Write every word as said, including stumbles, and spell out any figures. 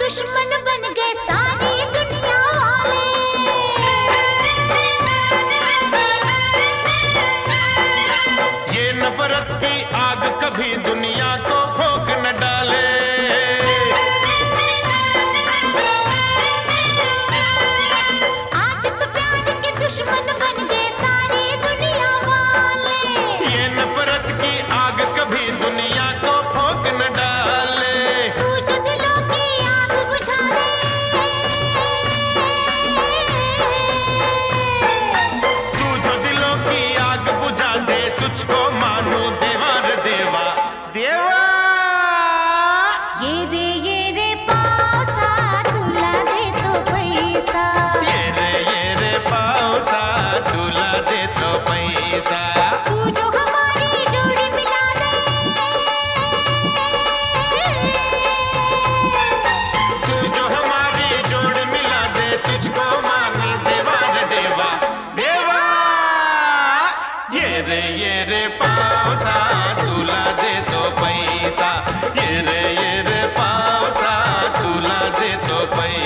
दुश्मन बन गए सारी दुनिया वाले। ये नफरत की आग कभी दुनिया को भोग न डाले। आज तो प्यार के दुश्मन बन गए सारी दुनिया वाले। ये नफरत की आग कभी दुनिया को भोग न डाले। तू जो दिलों की आग बुझा दे, तू जो दिलों की आग बुझा दे, तुझको मानू देवा रे देवा देवा। ये रे ये रे पासा तुला दे तो पैसा। ये रे ये रे पाउसा तुला दे तो पैसा। तू जो हमारी जोड़ी मिला दे, तू जो हमारी जोड़ मिला दे, तुझको मानी देवा रे देवा देवा। ये रे ये रे पाउसा तुला दे तो पैसा। ये रे ये रे पाउसा तुला दे तो पैसा।